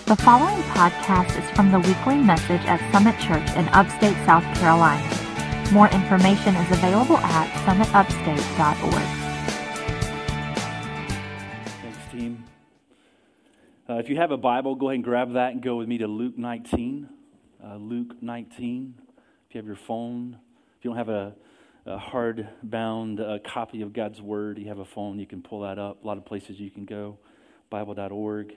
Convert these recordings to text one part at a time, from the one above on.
The following podcast is from the weekly message at Summit Church in upstate South Carolina. More information is available at summitupstate.org. Thanks, team. If you have a Bible, go ahead and grab that and go with me to Luke 19. Luke 19. If you have your phone, if you don't have a hard-bound copy of God's Word, you have a phone, you can pull that up. A lot of places you can go. Bible.org.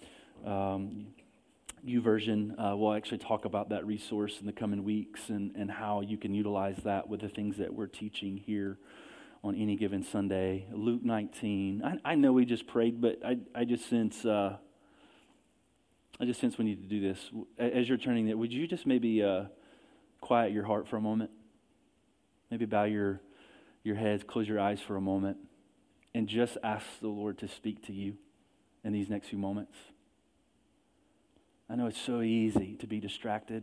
YouVersion will actually talk about that resource in the coming weeks and how you can utilize that with the things that we're teaching here on any given Sunday. Luke 19. I know we just prayed, but I just sense we need to do this. As you're turning it, would you just maybe quiet your heart for a moment? Maybe bow your heads, close your eyes for a moment, and just ask the Lord to speak to you in these next few moments. I know it's so easy to be distracted.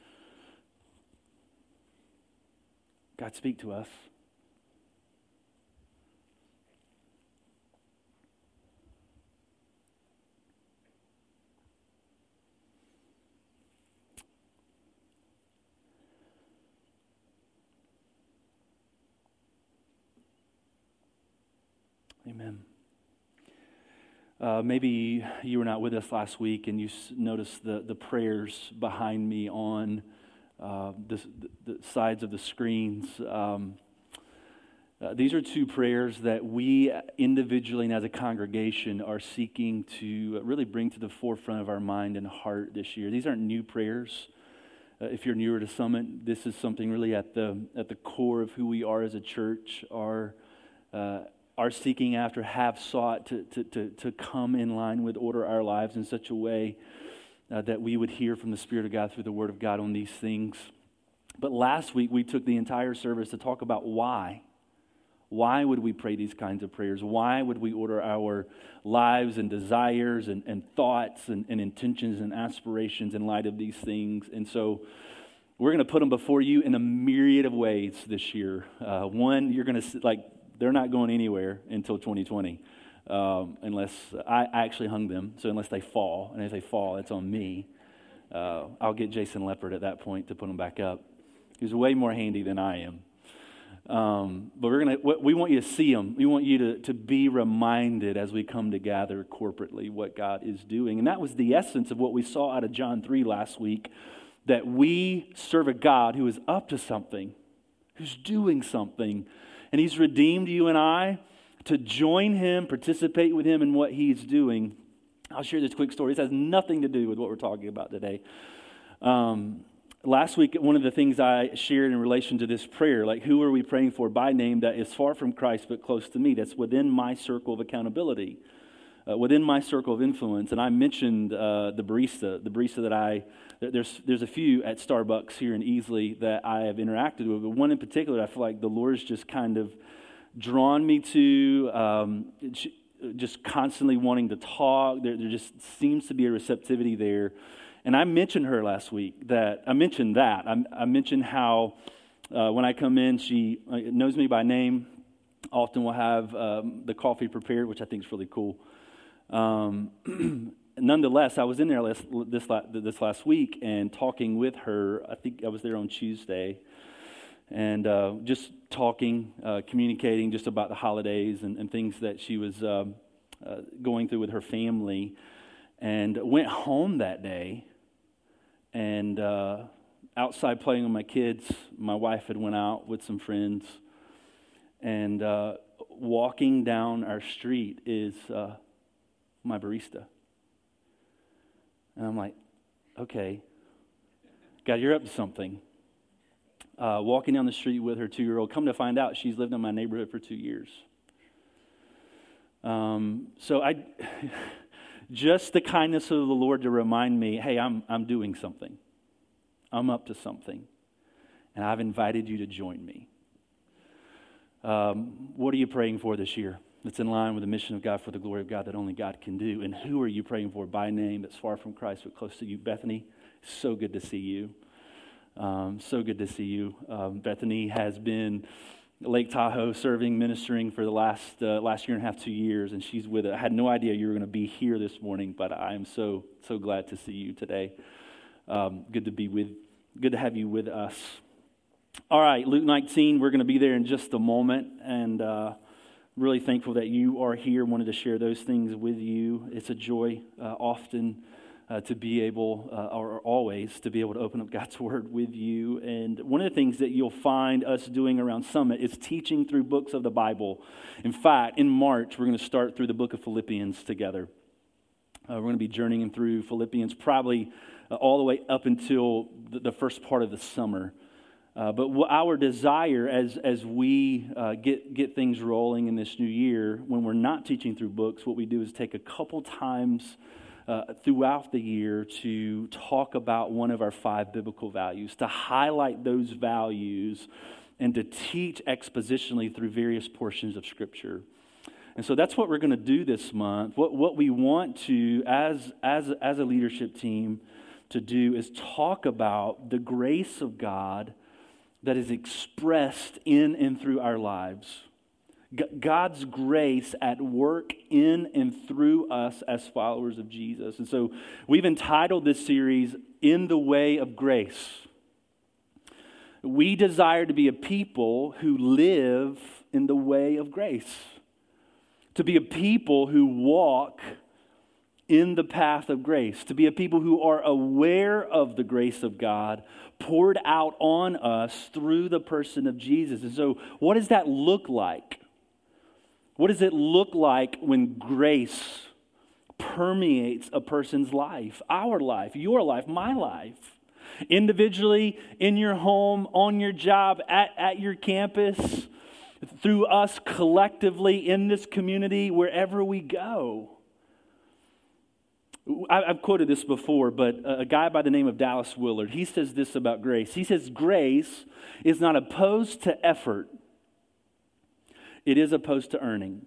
God, speak to us. Amen. Maybe you were not with us last week and you noticed the prayers behind me on the sides of the screens. These are two prayers that we individually and as a congregation are seeking to really bring to the forefront of our mind and heart this year. These aren't new prayers. If you're newer to Summit, this is something really at the core of who we are as a church. Are seeking after, have sought to come in line with order our lives in such a way that we would hear from the Spirit of God through the Word of God on these things. But last week we took the entire service to talk about why. Why would we pray these kinds of prayers? Why would we order our lives and desires and thoughts and intentions and aspirations in light of these things? And so we're going to put them before you in a myriad of ways this year. One, you're going to they're not going anywhere until 2020, unless I actually hung them. So unless they fall, and if they fall, it's on me. I'll get Jason Leopard at that point to put them back up. He's way more handy than I am. But we want you to see them. We want you to be reminded as we come together corporately what God is doing. And that was the essence of what we saw out of John 3 last week, that we serve a God who is up to something, who's doing something. And He's redeemed you and I to join Him, participate with Him in what He's doing. I'll share this quick story. This has nothing to do with what we're talking about today. Last week, one of the things I shared in relation to this prayer, like who are we praying for by name that is far from Christ but close to me, that's within my circle of accountability, within my circle of influence. And I mentioned the barista that there's a few at Starbucks here in Easley that I have interacted with, but one in particular I feel like the Lord's just kind of drawn me to, just constantly wanting to talk. There just seems to be a receptivity there. And I mentioned her last week. I mentioned how when I come in, she knows me by name, often will have the coffee prepared, which I think is really cool. Nonetheless, I was in there this last week and talking with her. I think I was there on Tuesday, and just talking, communicating just about the holidays and things that she was going through with her family. And went home that day, and outside playing with my kids, my wife had went out with some friends, and walking down our street is my barista. And I'm like, okay, God, you're up to something. Walking down the street with her 2-year-old, come to find out she's lived in my neighborhood for 2 years. Just the kindness of the Lord to remind me, hey, I'm doing something. I'm up to something. And I've invited you to join me. What are you praying for this year that's in line with the mission of God for the glory of God that only God can do? And who are you praying for by name that's far from Christ but close to you? Bethany, so good to see you. So good to see you. Bethany has been Lake Tahoe, serving, ministering for the last year and a half, 2 years, and she's with it. I had no idea you were going to be here this morning, but I am so glad to see you today. Good to have you with us. All right, Luke 19. We're going to be there in just a moment, and really thankful that you are here. Wanted to share those things with you. It's a joy often. To be able, or always, to be able to open up God's Word with you. And one of the things that you'll find us doing around Summit is teaching through books of the Bible. In fact, in March, we're going to start through the book of Philippians together. We're going to be journeying through Philippians probably all the way up until the first part of the summer. But our desire as we get things rolling in this new year, when we're not teaching through books, what we do is take a couple times throughout the year to talk about one of our 5 biblical values, to highlight those values, and to teach expositionally through various portions of Scripture. And so that's what we're going to do this month. What we want to, as a leadership team, to do is talk about the grace of God that is expressed in and through our lives. God's grace at work in and through us as followers of Jesus. And so we've entitled this series, In the Way of Grace. We desire to be a people who live in the way of grace. To be a people who walk in the path of grace. To be a people who are aware of the grace of God poured out on us through the person of Jesus. And so what does that look like? What does it look like when grace permeates a person's life? Our life, your life, my life. Individually, in your home, on your job, at your campus, through us collectively in this community, wherever we go. I've quoted this before, but a guy by the name of Dallas Willard, he says this about grace. He says, grace is not opposed to effort. It is opposed to earning.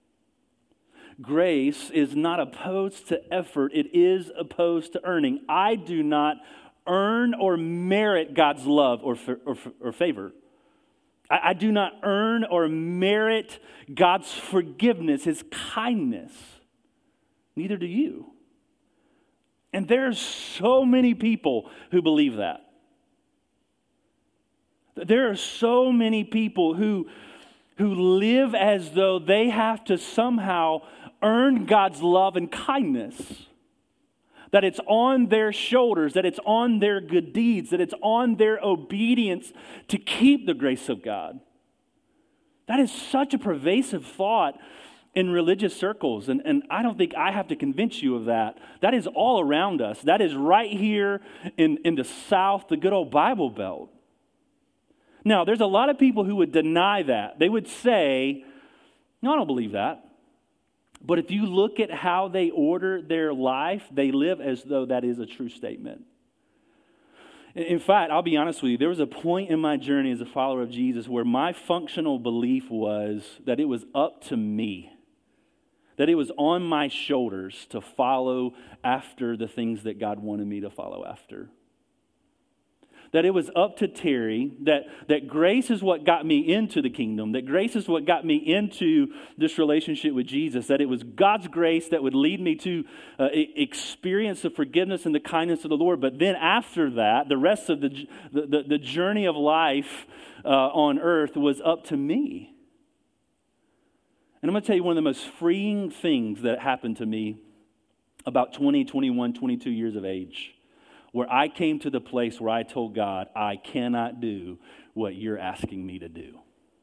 Grace is not opposed to effort. It is opposed to earning. I do not earn or merit God's love or favor. I do not earn or merit God's forgiveness, His kindness. Neither do you. And there's so many people who believe that. There are so many people who live as though they have to somehow earn God's love and kindness. That it's on their shoulders, that it's on their good deeds, that it's on their obedience to keep the grace of God. That is such a pervasive thought in religious circles, and I don't think I have to convince you of that. That is all around us. That is right here in the South, the good old Bible Belt. Now, there's a lot of people who would deny that. They would say, no, I don't believe that. But if you look at how they order their life, they live as though that is a true statement. In fact, I'll be honest with you, there was a point in my journey as a follower of Jesus where my functional belief was that it was up to me, that it was on my shoulders to follow after the things that God wanted me to follow after. That it was up to Terry, that grace is what got me into the kingdom, that grace is what got me into this relationship with Jesus, that it was God's grace that would lead me to experience the forgiveness and the kindness of the Lord. But then after that, the rest of the journey of life on earth was up to me. And I'm going to tell you one of the most freeing things that happened to me about 20, 21, 22 years of age, where I came to the place where I told God, I cannot do what you're asking me to do.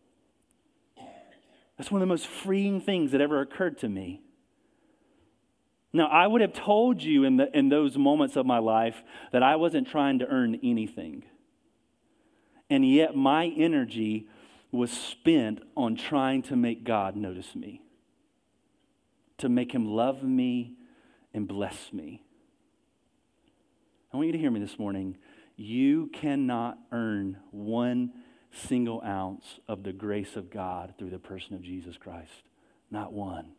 That's one of the most freeing things that ever occurred to me. Now, I would have told you in those moments of my life that I wasn't trying to earn anything. And yet my energy was spent on trying to make God notice me, to make Him love me and bless me. I want you to hear me this morning. You cannot earn 1 single ounce of the grace of God through the person of Jesus Christ. Not one.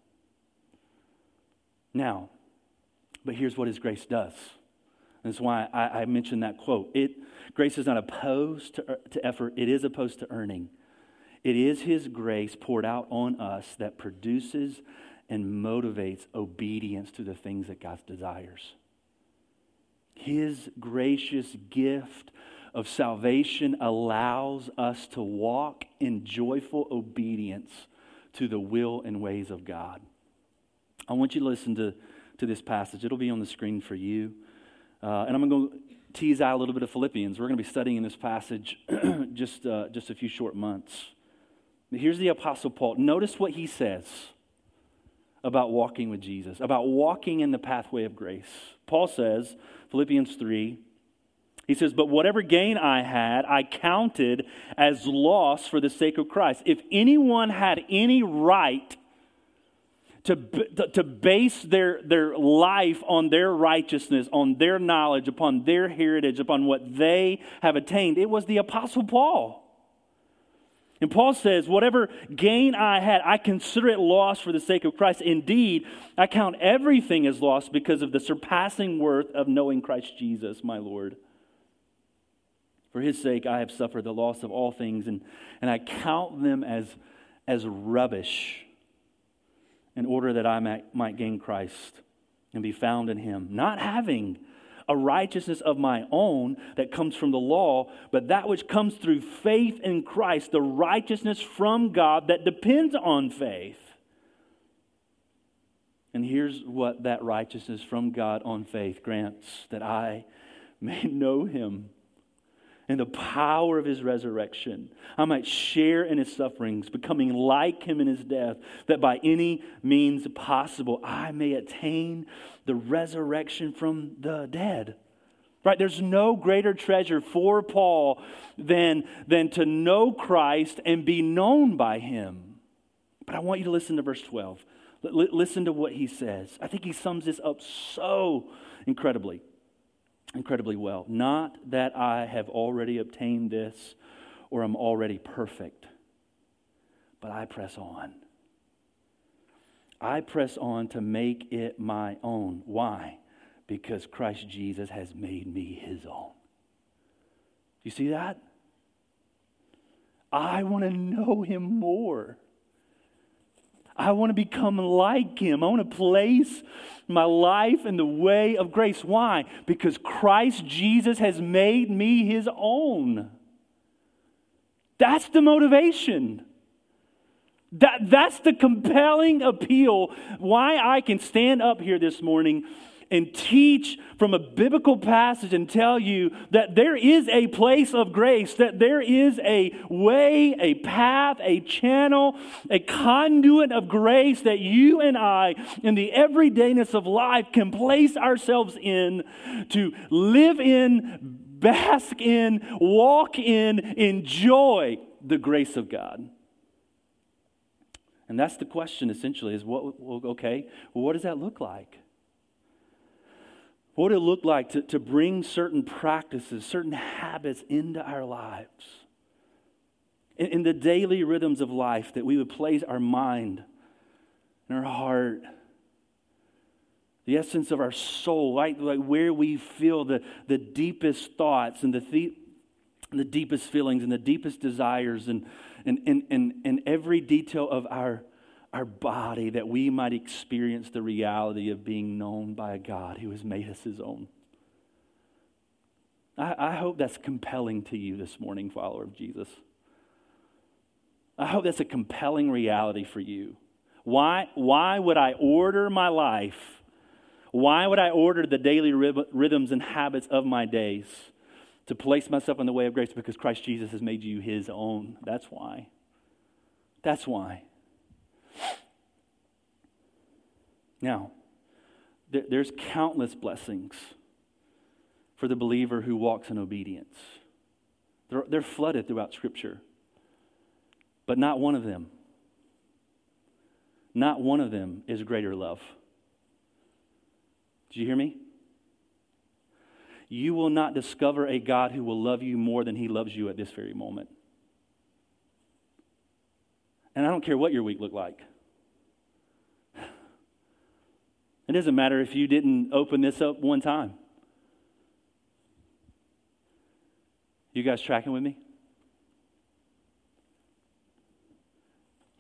Now, but here's what His grace does. That's why I mentioned that quote. Grace is not opposed to effort. It is opposed to earning. It is His grace poured out on us that produces and motivates obedience to the things that God desires. His gracious gift of salvation allows us to walk in joyful obedience to the will and ways of God. I want you to listen to this passage. It'll be on the screen for you. And I'm going to tease out a little bit of Philippians. We're going to be studying in this passage just a few short months. But here's the Apostle Paul. Notice what he says about walking with Jesus, about walking in the pathway of grace. Paul says, Philippians 3, he says, "But whatever gain I had, I counted as loss for the sake of Christ. If anyone had any right to base their life on their righteousness, on their knowledge, upon their heritage, upon what they have attained, it was the Apostle Paul. And Paul says, whatever gain I had, I consider it loss for the sake of Christ. Indeed, I count everything as loss because of the surpassing worth of knowing Christ Jesus, my Lord. For His sake, I have suffered the loss of all things, and I count them as rubbish in order that I might gain Christ and be found in Him, not having a righteousness of my own that comes from the law, but that which comes through faith in Christ, the righteousness from God that depends on faith." And here's what that righteousness from God on faith grants: that I may know Him and the power of His resurrection. I might share in His sufferings, becoming like Him in His death, that by any means possible I may attain the resurrection from the dead. Right? There's no greater treasure for Paul than to know Christ and be known by Him. But I want you to listen to verse 12. Listen to what he says. I think he sums this up so incredibly well. "Not that I have already obtained this or am already perfect, but I press on. I press on to make it my own." Why? Because Christ Jesus has made me His own. Do you see that? I want to know Him more. I want to become like Him. I want to place my life in the way of grace. Why? Because Christ Jesus has made me His own. That's the motivation. That's the compelling appeal why I can stand up here this morning and teach from a biblical passage and tell you that there is a place of grace, that there is a way, a path, a channel, a conduit of grace that you and I, in the everydayness of life, can place ourselves in, to live in, bask in, walk in, enjoy the grace of God. And that's the question, essentially, is what does that look like? What would it look like to bring certain practices, certain habits into our lives? In the daily rhythms of life, that we would place our mind and our heart, the essence of our soul, like where we feel the deepest thoughts and the deepest feelings and the deepest desires and every detail of our body, that we might experience the reality of being known by a God who has made us His own. I hope that's compelling to you this morning, follower of Jesus. I hope that's a compelling reality for you. Why would I order my life? Why would I order the daily rhythms and habits of my days to place myself in the way of grace? Because Christ Jesus has made you His own. That's why. That's why. Now, there's countless blessings for the believer who walks in obedience. They're flooded throughout Scripture. But not one of them is greater love. Did you hear me? You will not discover a God who will love you more than He loves you at this very moment. And I don't care what your week looked like. It doesn't matter if you didn't open this up one time. You guys tracking with me?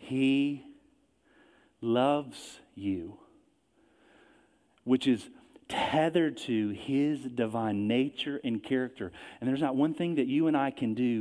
He loves you, which is tethered to His divine nature and character. And there's not one thing that you and I can do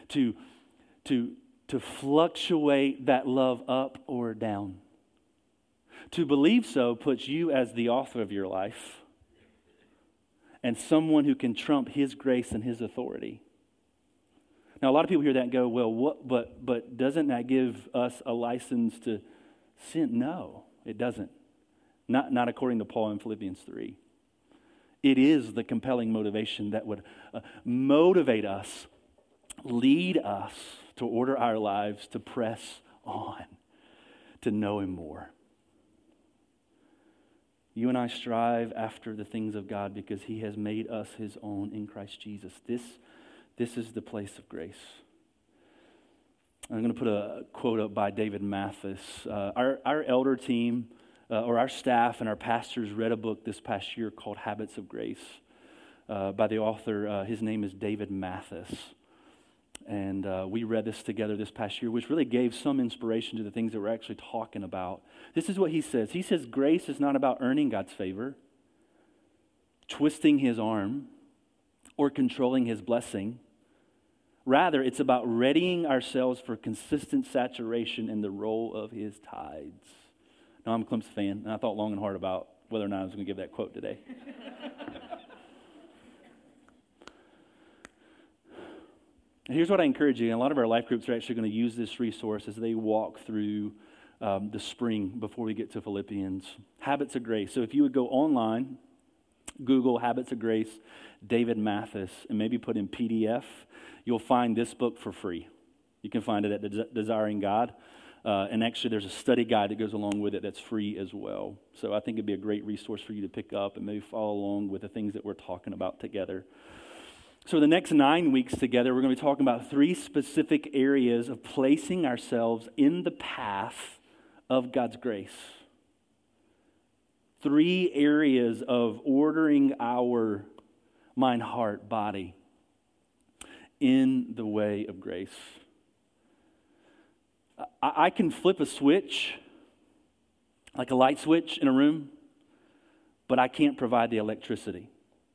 to fluctuate that love up or down. To believe so puts you as the author of your life and someone who can trump His grace and His authority. Now, a lot of people hear that and go, well, what? But doesn't that give us a license to sin? No, it doesn't. Not according to Paul in Philippians 3. It is the compelling motivation that would motivate us, lead us to order our lives to press on, to know Him more. You and I strive after the things of God because He has made us His own in Christ Jesus. This is the place of grace. I'm going to put a quote up by David Mathis. Our elder team, or our staff and our pastors read a book this past year called Habits of Grace by the author. His name is David Mathis. And we read this together this past year, which really gave some inspiration to the things that we're actually talking about. This is what he says. He says, grace is not about earning God's favor, twisting His arm, or controlling His blessing. Rather, it's about readying ourselves for consistent saturation in the role of His tides. Now, I'm a Clemson fan, and I thought long and hard about whether or not I was going to give that quote today. And here's what I encourage you. And a lot of our life groups are actually going to use this resource as they walk through the spring before we get to Philippians. Habits of Grace. So if you would go online, Google Habits of Grace, David Mathis, and maybe put in PDF, you'll find this book for free. You can find it at Desiring God. And actually, there's a study guide that goes along with it that's free as well. So I think it'd be a great resource for you to pick up and maybe follow along with the things that we're talking about together. So the next 9 weeks together, we're going to be talking about 3 specific areas of placing ourselves in the path of God's grace. 3 areas of ordering our mind, heart, body in the way of grace. I can flip a switch, like a light switch in a room, but I can't provide the electricity.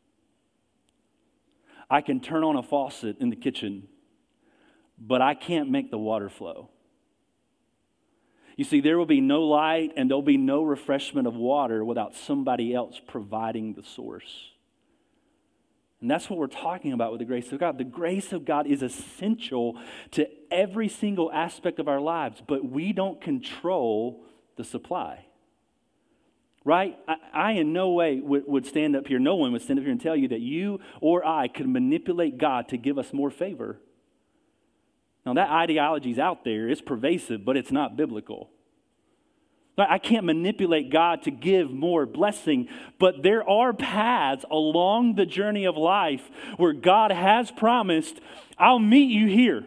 I can turn on a faucet in the kitchen, but I can't make the water flow. You see, there will be no light and there'll be no refreshment of water without somebody else providing the source. And that's what we're talking about with the grace of God. The grace of God is essential to every single aspect of our lives, but we don't control the supply. Right? I in no way would stand up here, no one would stand up here and tell you that you or I could manipulate God to give us more favor. Now that ideology is out there, it's pervasive, but it's not biblical. I can't manipulate God to give more blessing, but there are paths along the journey of life where God has promised, I'll meet you here.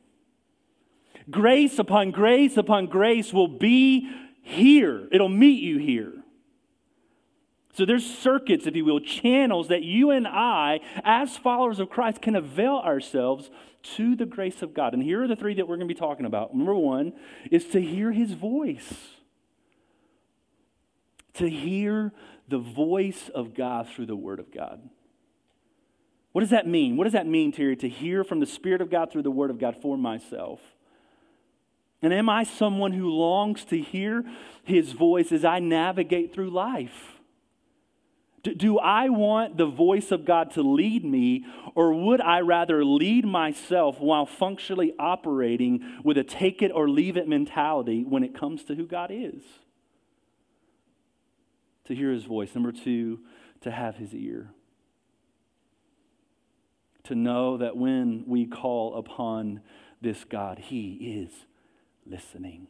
Grace upon grace upon grace will be here. It'll meet you here. So there's circuits, if you will, channels that you and I, as followers of Christ, can avail ourselves to the grace of God. And here are the 3 that we're going to be talking about. Number 1 is to hear His voice. To hear the voice of God through the Word of God. What does that mean? What does that mean, Terry, to hear from the Spirit of God through the Word of God for myself? And am I someone who longs to hear His voice as I navigate through life? Do I want the voice of God to lead me, or would I rather lead myself while functionally operating with a take it or leave it mentality when it comes to who God is? To hear His voice. Number 2, to have His ear. To know that when we call upon this God, He is listening.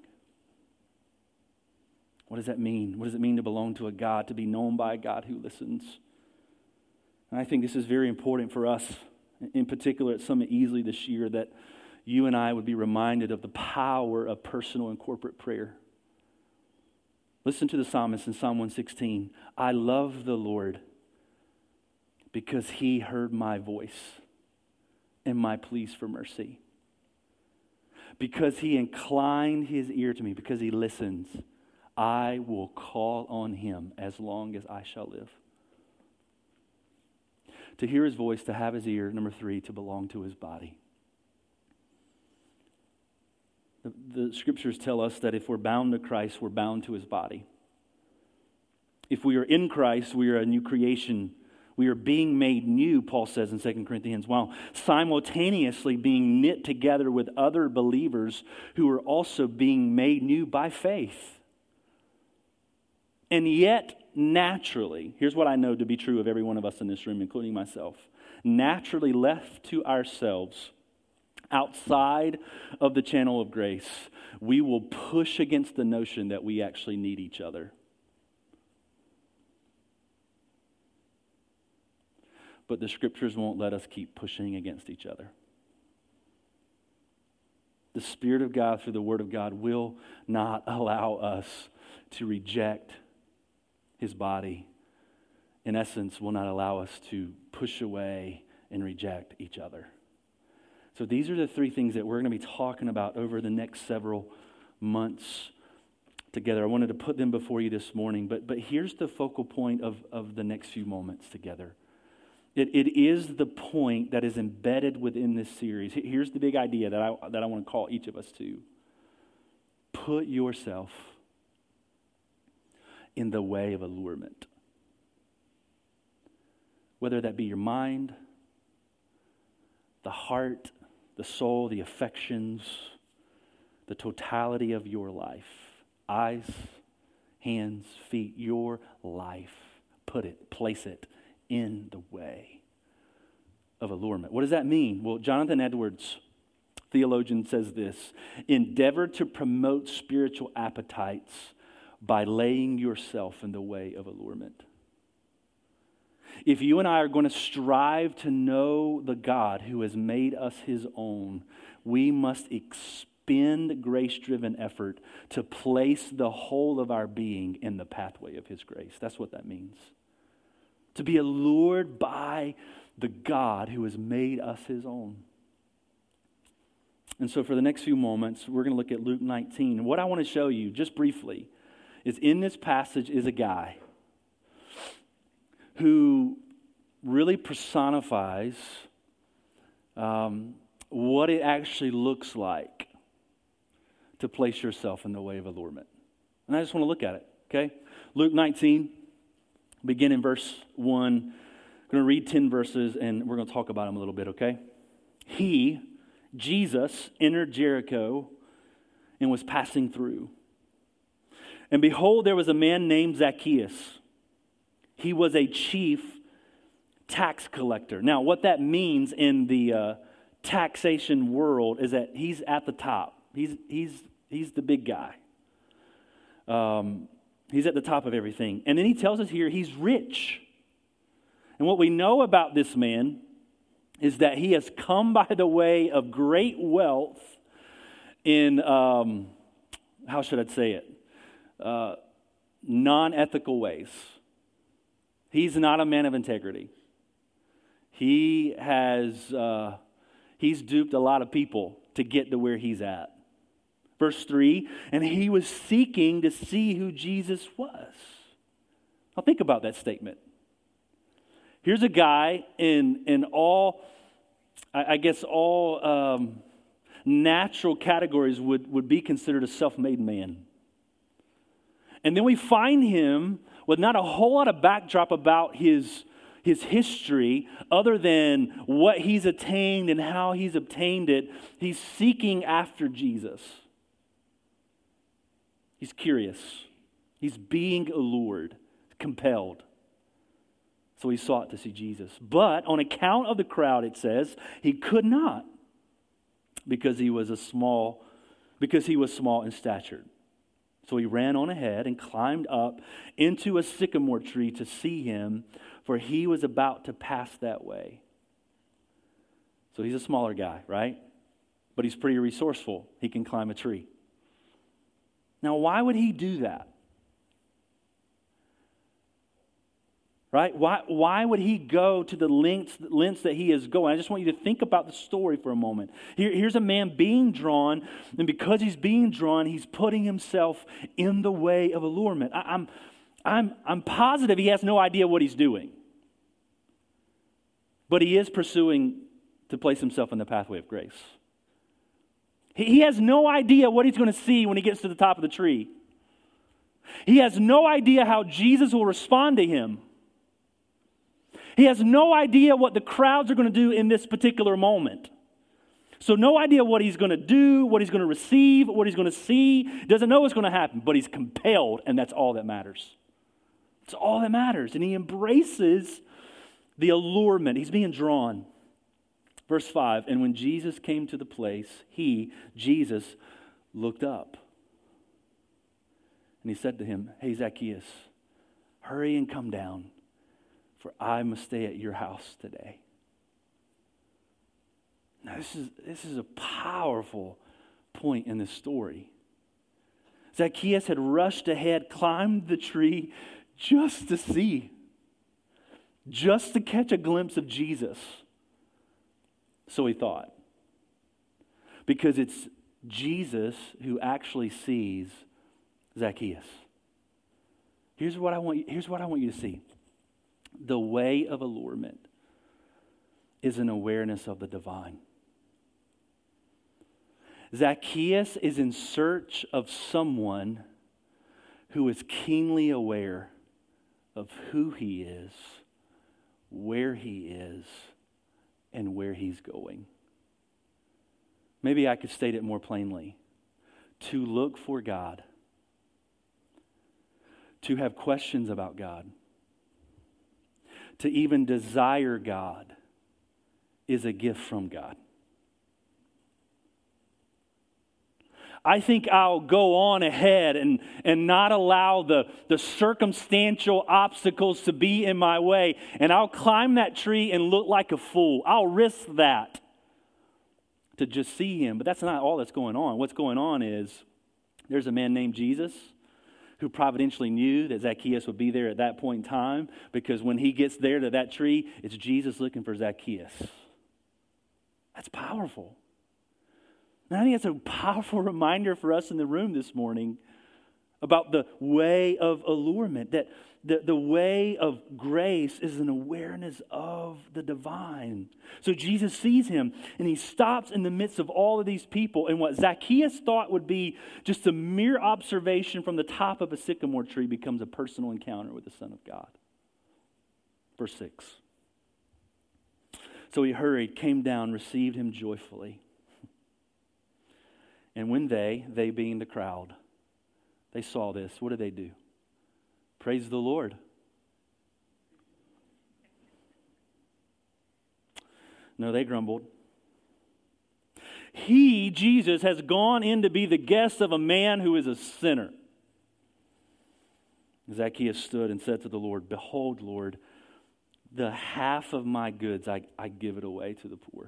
What does that mean? What does it mean to belong to a God, to be known by a God who listens? And I think this is very important for us, in particular at Summit Easley this year, that you and I would be reminded of the power of personal and corporate prayer. Listen to the psalmist in Psalm 116. I love the Lord because He heard my voice and my pleas for mercy. because he inclined his ear to me, because he listens, I will call on him as long as I shall live. To hear his voice, to have his ear. Number 3, to belong to his body. The scriptures tell us that if we're bound to Christ, we're bound to his body. If we are in Christ, we are a new creation. We are being made new, Paul says in 2 Corinthians, while simultaneously being knit together with other believers who are also being made new by faith. And yet, naturally, here's what I know to be true of every one of us in this room, including myself, naturally left to ourselves, outside of the channel of grace, we will push against the notion that we actually need each other. But the scriptures won't let us keep pushing against each other. The Spirit of God through the Word of God will not allow us to reject his body. In essence, will not allow us to push away and reject each other. So these are the 3 things that we're going to be talking about over the next several months together. I wanted to put them before you this morning, but here's the focal point of the next few moments together. It is the point that is embedded within this series. Here's the big idea that I want to call each of us to. Put yourself in the way of allurement. Whether that be your mind, the heart, the soul, the affections, the totality of your life. Eyes, hands, feet, your life. Place it in the way of allurement. What does that mean? Well, Jonathan Edwards, theologian, says this: endeavor to promote spiritual appetites by laying yourself in the way of allurement. If you and I are going to strive to know the God who has made us his own, we must expend grace-driven effort to place the whole of our being in the pathway of his grace. That's what that means. To be allured by the God who has made us his own. And so for the next few moments, we're going to look at Luke 19. And what I want to show you, just briefly, is in this passage is a guy who really personifies what it actually looks like to place yourself in the way of allurement. And I just want to look at it, okay? Luke 19, begin in verse 1. I'm going to read 10 verses, and we're going to talk about them a little bit, okay? He, Jesus, entered Jericho and was passing through. And behold, there was a man named Zacchaeus. He was a chief tax collector. Now, what that means in the taxation world is that he's at the top. He's the big guy. He's at the top of everything. And then he tells us here he's rich. And what we know about this man is that he has come by the way of great wealth in, how should I say it, non-ethical ways. He's not a man of integrity. He has, he's duped a lot of people to get to where he's at. Verse 3, and he was seeking to see who Jesus was. Now think about that statement. Here's a guy in all, I guess all natural categories would be considered a self-made man. And then we find him with not a whole lot of backdrop about his history other than what he's attained and how he's obtained it. He's seeking after Jesus. He's curious. He's being allured, compelled. So he sought to see Jesus. But on account of the crowd, it says, he could not because he was small in stature. So he ran on ahead and climbed up into a sycamore tree to see him, for he was about to pass that way. So he's a smaller guy, right? But he's pretty resourceful. He can climb a tree. Now, why would he do that? Right? Why would he go to the lengths that he is going? I just want you to think about the story for a moment. Here's a man being drawn, and because he's being drawn, he's putting himself in the way of allurement. I'm positive he has no idea what he's doing. But he is pursuing to place himself in the pathway of grace. He has no idea what he's going to see when he gets to the top of the tree. He has no idea how Jesus will respond to him. He has no idea what the crowds are going to do in this particular moment. So no idea what he's going to do, what he's going to receive, what he's going to see. Doesn't know what's going to happen, but he's compelled, and that's all that matters. It's all that matters. And he embraces the allurement. He's being drawn. Verse 5, and when Jesus came to the place, Jesus, looked up. And he said to him, hey, Zacchaeus, hurry and come down, for I must stay at your house today. Now, this is a powerful point in this story. Zacchaeus had rushed ahead, climbed the tree just to see, just to catch a glimpse of Jesus. So he thought. Because it's Jesus who actually sees Zacchaeus. Here's what I want you to see. The way of allurement is an awareness of the divine. Zacchaeus is in search of someone who is keenly aware of who he is, where he is, and where he's going. Maybe I could state it more plainly. To look for God, to have questions about God, to even desire God is a gift from God. I think I'll go on ahead and not allow the circumstantial obstacles to be in my way. And I'll climb that tree and look like a fool. I'll risk that to just see him. But that's not all that's going on. What's going on is there's a man named Jesus who providentially knew that Zacchaeus would be there at that point in time, because when he gets there to that tree, it's Jesus looking for Zacchaeus. That's powerful. And I think it's a powerful reminder for us in the room this morning about the way of allurement, that the way of grace is an awareness of the divine. So Jesus sees him, and he stops in the midst of all of these people, and what Zacchaeus thought would be just a mere observation from the top of a sycamore tree becomes a personal encounter with the Son of God. Verse 6. So he hurried, came down, received him joyfully. And when they being the crowd, they saw this, what did they do? Praise the Lord. No, they grumbled. He, Jesus, has gone in to be the guest of a man who is a sinner. Zacchaeus stood and said to the Lord, behold, Lord, the half of my goods I give it away to the poor.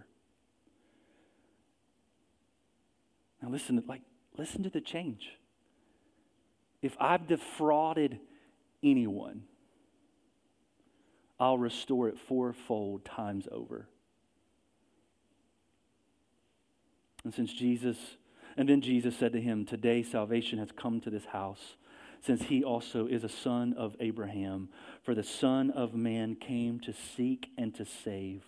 Now listen to the change. If I've defrauded anyone, I'll restore it fourfold times over. And then Jesus said to him, today salvation has come to this house, since he also is a son of Abraham. For the Son of Man came to seek and to save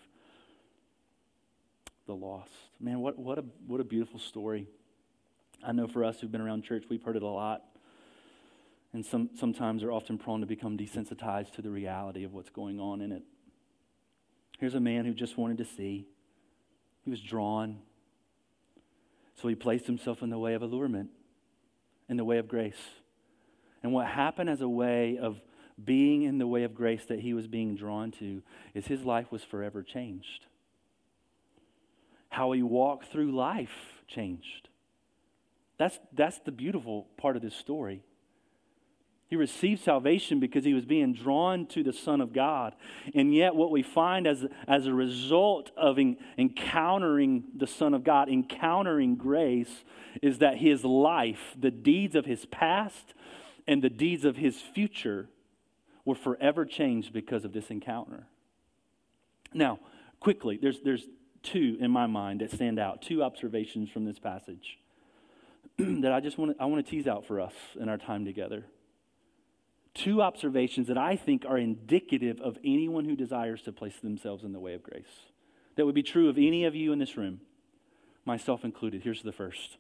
the lost. Man, what a beautiful story. I know for us who've been around church, we've heard it a lot. And sometimes are often prone to become desensitized to the reality of what's going on in it. Here's a man who just wanted to see. He was drawn. So he placed himself in the way of allurement, in the way of grace. And what happened as a way of being in the way of grace that he was being drawn to is his life was forever changed. How he walked through life changed. That's the beautiful part of this story. He received salvation because he was being drawn to the Son of God. And yet what we find as a result of encountering the Son of God, encountering grace, is that his life, the deeds of his past and the deeds of his future, were forever changed because of this encounter. Now, quickly, there's two in my mind that stand out, two observations from this passage that I want to tease out for us in our time together. Two observations that I think are indicative of anyone who desires to place themselves in the way of grace. That would be true of any of you in this room, myself included. Here's the first.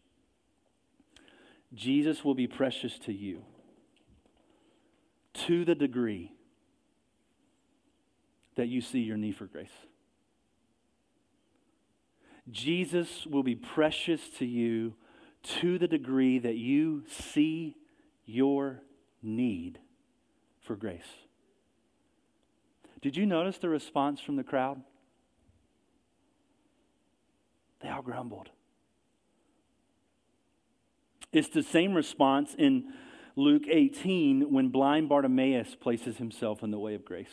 Jesus will be precious to you to the degree that you see your need for grace. Jesus will be precious to you to the degree that you see your need for grace. Did you notice the response from the crowd? They all grumbled. It's the same response in Luke 18 when blind Bartimaeus places himself in the way of grace.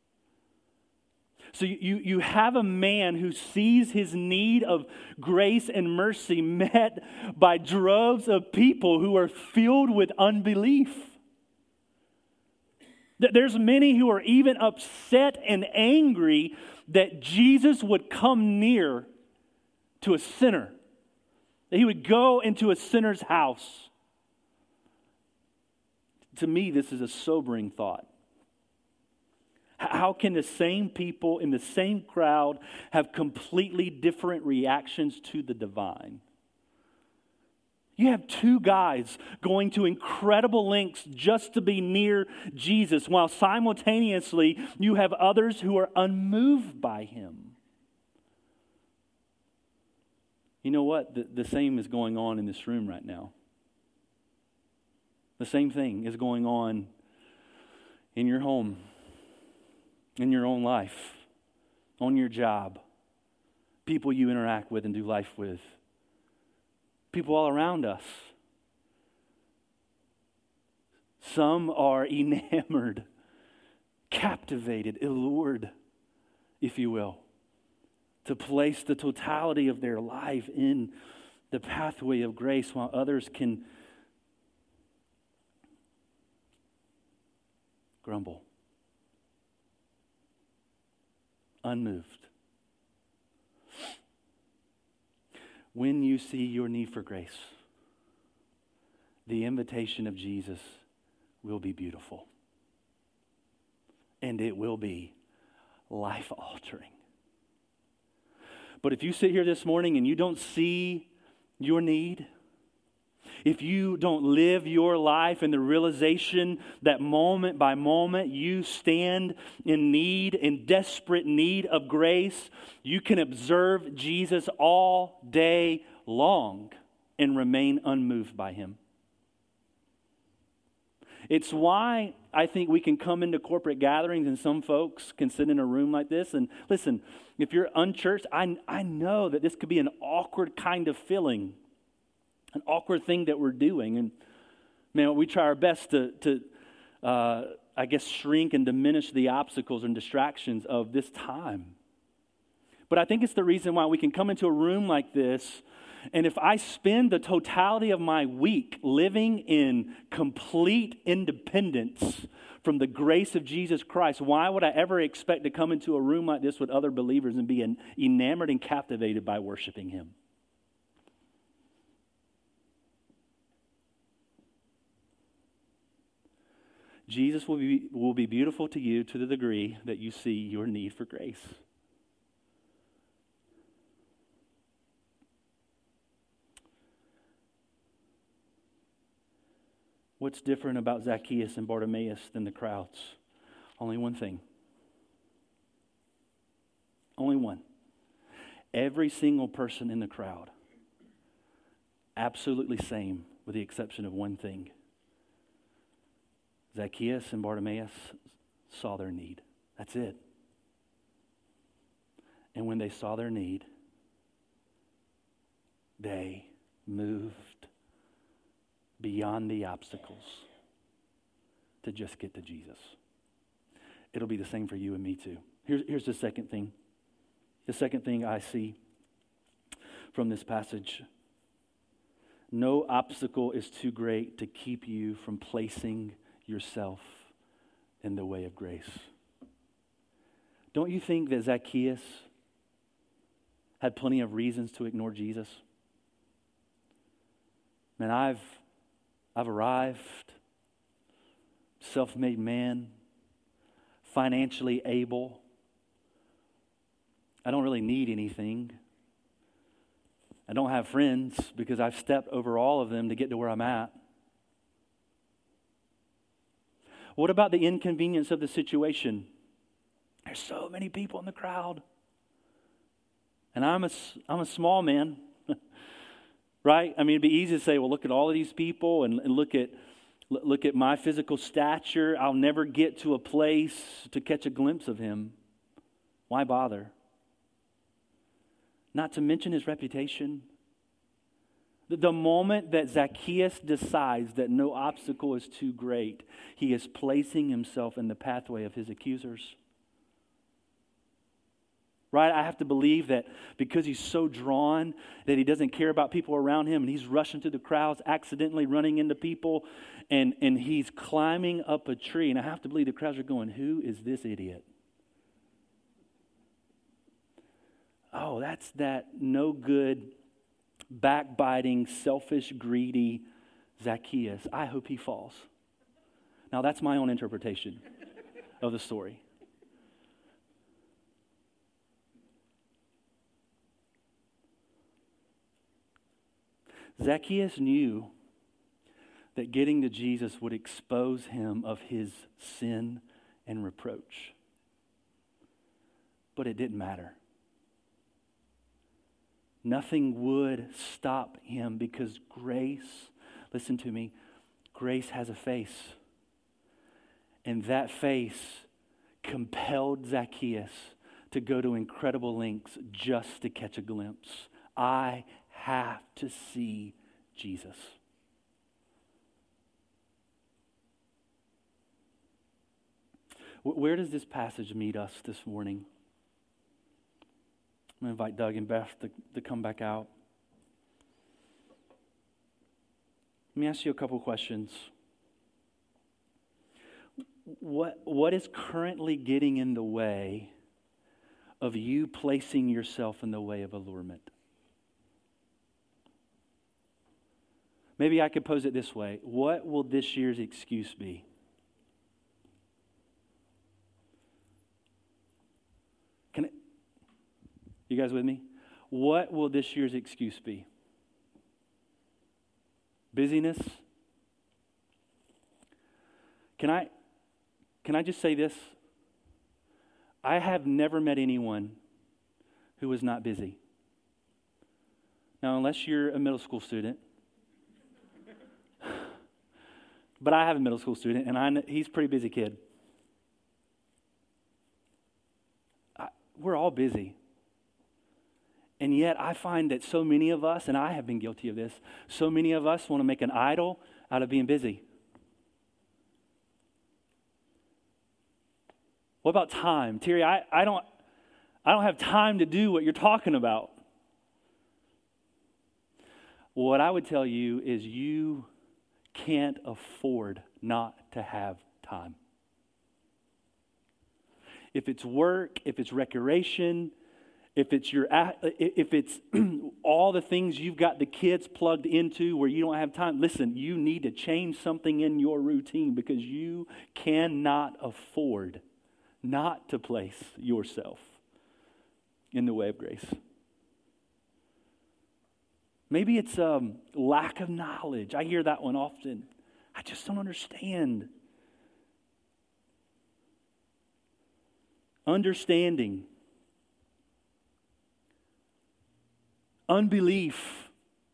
So you have a man who sees his need of grace and mercy met by droves of people who are filled with unbelief. There's many who are even upset and angry that Jesus would come near to a sinner, that he would go into a sinner's house. To me, this is a sobering thought. How can the same people in the same crowd have completely different reactions to the divine? You have two guys going to incredible lengths just to be near Jesus, while simultaneously you have others who are unmoved by him. You know what? The same is going on in this room right now. The same thing is going on in your home, in your own life, on your job, people you interact with and do life with, people all around us. Some are enamored, captivated, allured, if you will, to place the totality of their life in the pathway of grace, while others can grumble, unmoved. When you see your need for grace, the invitation of Jesus will be beautiful. And it will be life-altering. But if you sit here this morning and you don't see your need, if you don't live your life in the realization that moment by moment you stand in need, in desperate need of grace, you can observe Jesus all day long and remain unmoved by him. It's why I think we can come into corporate gatherings and some folks can sit in a room like this. And listen, if you're unchurched, I know that this could be an awkward kind of feeling. An awkward thing that we're doing. And man, we try our best to shrink and diminish the obstacles and distractions of this time. But I think it's the reason why we can come into a room like this, and if I spend the totality of my week living in complete independence from the grace of Jesus Christ, why would I ever expect to come into a room like this with other believers and be enamored and captivated by worshiping him? Jesus will be beautiful to you to the degree that you see your need for grace. What's different about Zacchaeus and Bartimaeus than the crowds? Only one thing. Only one. Every single person in the crowd, absolutely same, with the exception of one thing. Zacchaeus and Bartimaeus saw their need. That's it. And when they saw their need, they moved beyond the obstacles to just get to Jesus. It'll be the same for you and me too. Here's the second thing. The second thing I see from this passage. No obstacle is too great to keep you from placing yourself in the way of grace. Don't you think that Zacchaeus had plenty of reasons to ignore Jesus? Man, I've arrived, self-made man, financially able. I don't really need anything. I don't have friends because I've stepped over all of them to get to where I'm at. What about the inconvenience of the situation? There's so many people in the crowd. And I'm a small man, right? I mean, it'd be easy to say, well, look at all of these people and look at my physical stature. I'll never get to a place to catch a glimpse of him. Why bother? Not to mention his reputation. The moment that Zacchaeus decides that no obstacle is too great, he is placing himself in the pathway of his accusers. Right? I have to believe that because he's so drawn that he doesn't care about people around him and he's rushing through the crowds, accidentally running into people, and he's climbing up a tree. And I have to believe the crowds are going, who is this idiot? Oh, that's that no good, backbiting, selfish, greedy Zacchaeus. I hope he falls. Now that's my own interpretation of the story. Zacchaeus knew that getting to Jesus would expose him of his sin and reproach. But it didn't matter. Nothing would stop him because grace, listen to me, grace has a face. And that face compelled Zacchaeus to go to incredible lengths just to catch a glimpse. I have to see Jesus. Where does this passage meet us this morning? I'm going to invite Doug and Beth to come back out. Let me ask you a couple questions. What is currently getting in the way of you placing yourself in the way of allurement? Maybe I could pose it this way. What will this year's excuse be? You guys with me? What will this year's excuse be? Busyness? Can I just say this? I have never met anyone who was not busy. Now, unless you're a middle school student, but I have a middle school student, and he's a pretty busy kid. We're all busy. And yet I find that so many of us, and I have been guilty of this, so many of us want to make an idol out of being busy. What about time? Terry, I don't have time to do what you're talking about. What I would tell you is you can't afford not to have time. If it's work, if it's recreation, if it's all the things you've got the kids plugged into where you don't have time, listen, you need to change something in your routine because you cannot afford not to place yourself in the way of grace. Maybe it's lack of knowledge. I hear that one often. I just don't understand. Understanding. Unbelief.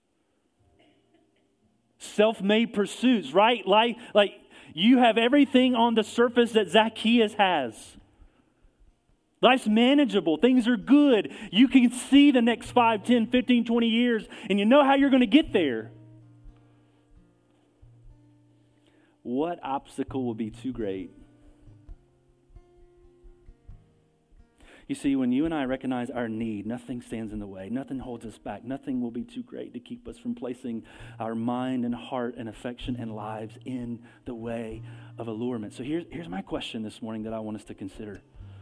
Self-made pursuits, right? Like you have everything on the surface that Zacchaeus has. Life's manageable. Things are good. You can see the next 5, 10, 15, 20 years, and you know how you're going to get there. What obstacle will be too great? You see, when you and I recognize our need, nothing stands in the way. Nothing holds us back. Nothing will be too great to keep us from placing our mind and heart and affection and lives in the way of allurement. So here's my question this morning that I want us to consider.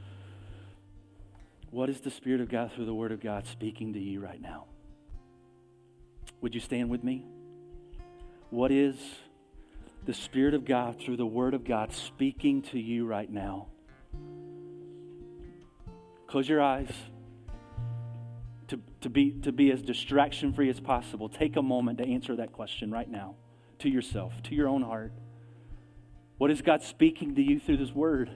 What is the Spirit of God through the Word of God speaking to you right now? Would you stand with me? What is the Spirit of God through the Word of God speaking to you right now? Close your eyes. To be as distraction-free as possible, take a moment to answer that question right now to yourself, to your own heart. What is God speaking to you through this Word?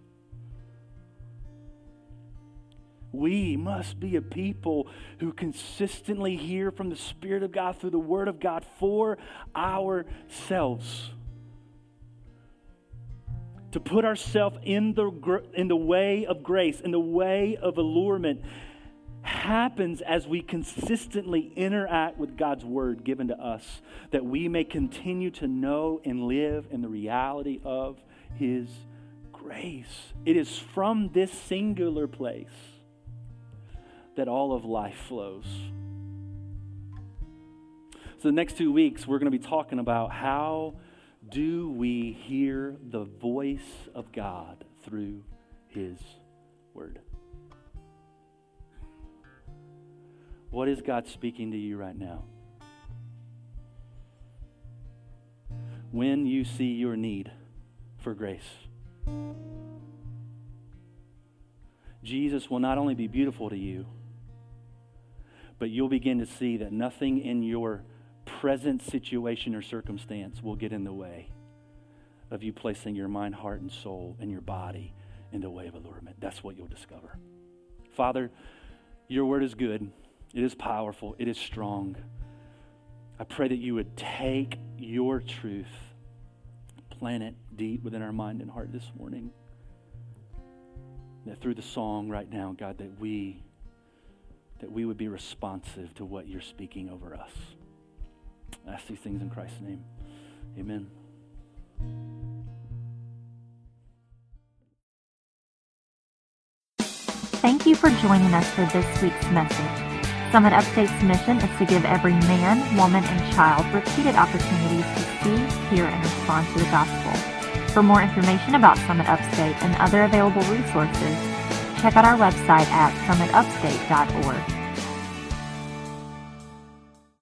We must be a people who consistently hear from the Spirit of God through the Word of God for ourselves. To put ourselves in the way of grace, in the way of allurement, happens as we consistently interact with God's Word given to us, that we may continue to know and live in the reality of His grace. It is from this singular place that all of life flows. So the next 2 weeks, we're going to be talking about how do we hear the voice of God through His Word? What is God speaking to you right now? When you see your need for grace, Jesus will not only be beautiful to you, but you'll begin to see that nothing in your present situation or circumstance will get in the way of you placing your mind, heart, and soul and your body in the way of allurement. That's what you'll discover. Father, your Word is good. It is powerful. It is strong. I pray that you would take your truth, plant it deep within our mind and heart this morning. That through the song right now, God, that we would be responsive to what you're speaking over us. I ask these things in Christ's name. Amen. Thank you for joining us for this week's message. Summit Upstate's mission is to give every man, woman, and child repeated opportunities to see, hear, and respond to the gospel. For more information about Summit Upstate and other available resources, check out our website at summitupstate.org.